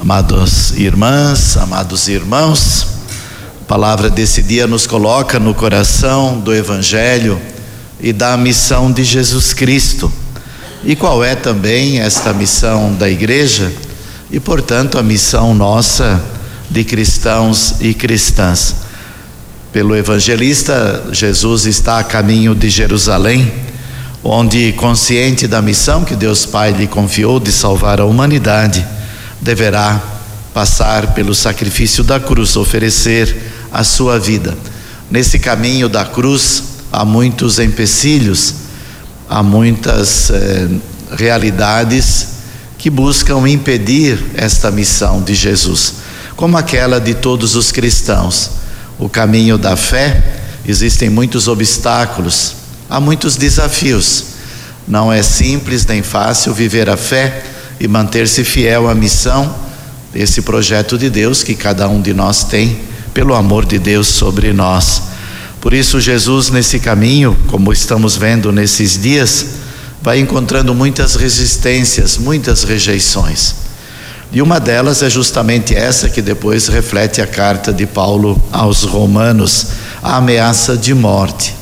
Amadas irmãs, amados irmãos, a palavra desse dia nos coloca no coração do Evangelho e da missão de Jesus Cristo. E qual é também esta missão da igreja e, portanto, a missão nossa de cristãos e cristãs. Pelo evangelista, Jesus está a caminho de Jerusalém, onde, consciente da missão que Deus Pai lhe confiou de salvar a humanidade, deverá passar pelo sacrifício da cruz, oferecer a sua vida. Nesse caminho da cruz há muitos empecilhos, há muitas realidades que buscam impedir esta missão de Jesus, como aquela de todos os cristãos. O caminho da fé, existem muitos obstáculos, há muitos desafios. Não é simples nem fácil viver a fé e manter-se fiel à missão desse projeto de Deus que cada um de nós tem, pelo amor de Deus sobre nós. Por isso Jesus, nesse caminho, como estamos vendo nesses dias, vai encontrando muitas resistências, muitas rejeições. E uma delas é justamente essa que depois reflete a carta de Paulo aos Romanos, a ameaça de morte.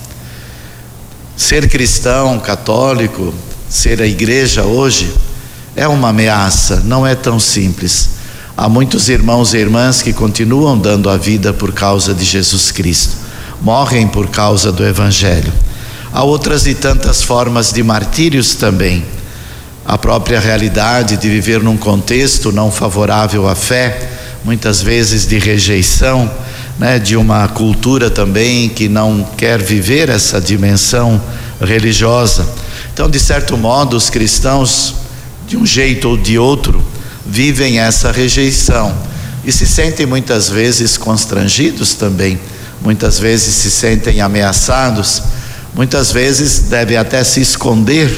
Ser cristão, católico, ser a igreja hoje é uma ameaça, não é tão simples. Há muitos irmãos e irmãs que continuam dando a vida por causa de Jesus Cristo, morrem por causa do Evangelho. Há outras e tantas formas de martírios também. A própria realidade de viver num contexto não favorável à fé, muitas vezes de rejeição, de uma cultura também que não quer viver essa dimensão religiosa. Então, de certo modo, os cristãos, de um jeito ou de outro, vivem essa rejeição e se sentem muitas vezes constrangidos também, muitas vezes se sentem ameaçados, muitas vezes devem até se esconder,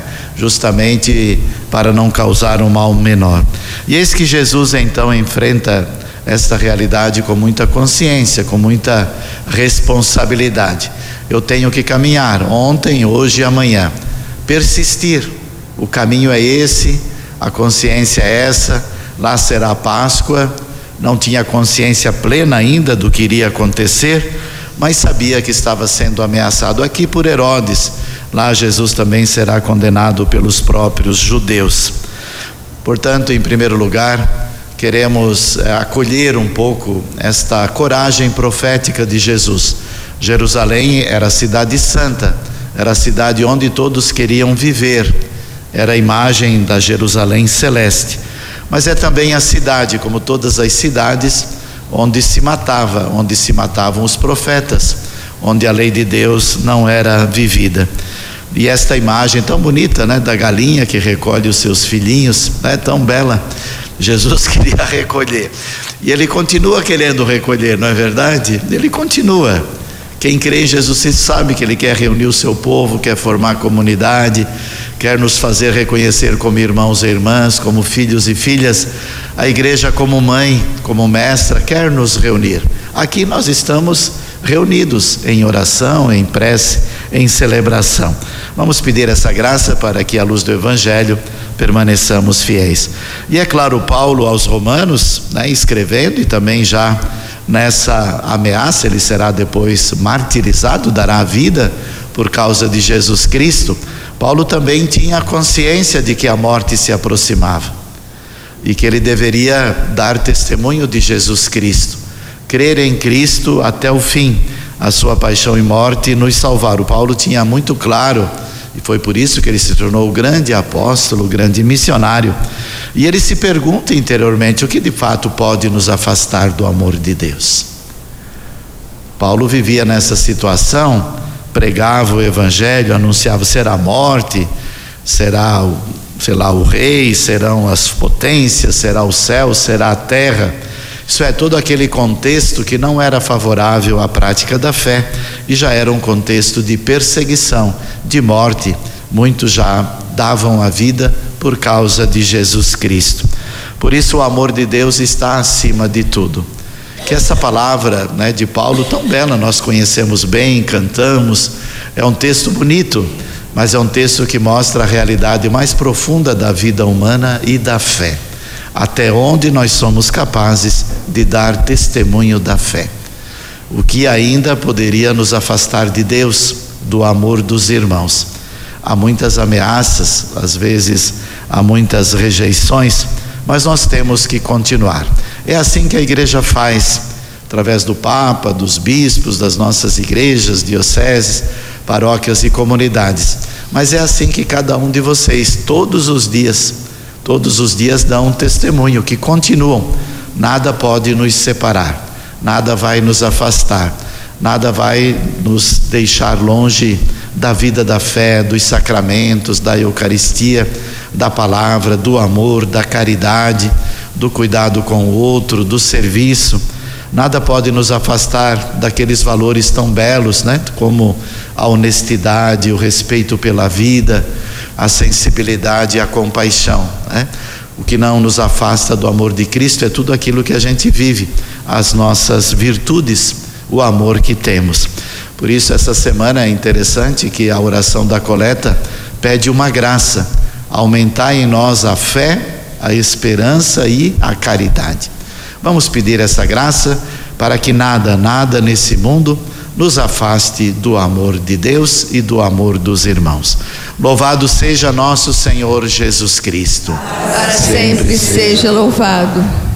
justamente para não causar um mal menor. E eis que Jesus então enfrenta esta realidade com muita consciência, com muita responsabilidade. Eu tenho que caminhar ontem, hoje e amanhã, persistir. O caminho é esse, a consciência é essa. Lá será a Páscoa. Não tinha consciência plena ainda do que iria acontecer, mas sabia que estava sendo ameaçado aqui por Herodes. Lá Jesus também será condenado pelos próprios judeus. Portanto, em primeiro lugar, queremos acolher um pouco esta coragem profética de Jesus. Jerusalém era a cidade santa, era a cidade onde todos queriam viver, era a imagem da Jerusalém celeste, mas é também a cidade, como todas as cidades, onde se matavam os profetas, onde a lei de Deus não era vivida. E esta imagem tão bonita, da galinha que recolhe os seus filhinhos, tão bela. Jesus queria recolher, e ele continua querendo recolher, não é verdade? Ele continua. Quem crê em Jesus sabe que ele quer reunir o seu povo, quer formar comunidade, quer nos fazer reconhecer como irmãos e irmãs, como filhos e filhas. A igreja, como mãe, como mestra, quer nos reunir. Aqui nós estamos reunidos em oração, em prece, em celebração. Vamos pedir essa graça para que, à luz do Evangelho, permaneçamos fiéis. E é claro, Paulo aos Romanos, escrevendo, e também já nessa ameaça, ele será depois martirizado, dará a vida por causa de Jesus Cristo. Paulo também tinha a consciência de que a morte se aproximava e que ele deveria dar testemunho de Jesus Cristo, crer em Cristo até o fim, a sua paixão e morte, e nos salvar. O Paulo tinha muito claro, e foi por isso que ele se tornou o grande apóstolo, o grande missionário. E ele se pergunta interiormente: o que de fato pode nos afastar do amor de Deus? Paulo vivia nessa situação, pregava o Evangelho, anunciava: será a morte, será o rei, serão as potências, será o céu, será a terra. Isso é, todo aquele contexto que não era favorável à prática da fé, e já era um contexto de perseguição, de morte. Muitos já davam a vida por causa de Jesus Cristo. Por isso o amor de Deus está acima de tudo. Que essa palavra, de Paulo, tão bela, nós conhecemos bem, cantamos, é um texto bonito, mas é um texto que mostra a realidade mais profunda da vida humana e da fé. até onde nós somos capazes de dar testemunho da fé. O que ainda poderia nos afastar de Deus, do amor dos irmãos. Há muitas ameaças, às vezes há muitas rejeições, mas nós temos que continuar. É assim que a igreja faz, através do Papa, dos bispos, das nossas igrejas, dioceses, paróquias e comunidades. Mas é assim que cada um de vocês, todos os dias dão um testemunho que continuam. Nada pode nos separar, nada vai nos afastar, nada vai nos deixar longe da vida da fé, dos sacramentos, da Eucaristia, da palavra, do amor, da caridade, do cuidado com o outro, do serviço. Nada pode nos afastar daqueles valores tão belos, né? Como a honestidade, o respeito pela vida, a sensibilidade e a compaixão, né? O que não nos afasta do amor de Cristo é tudo aquilo que a gente vive, as nossas virtudes, o amor que temos. Por isso, essa semana é interessante que a oração da coleta pede uma graça: aumentar em nós a fé, a esperança e a caridade. Vamos pedir essa graça para que nada nesse mundo nos afaste do amor de Deus e do amor dos irmãos. Louvado seja nosso Senhor Jesus Cristo. Para sempre seja louvado.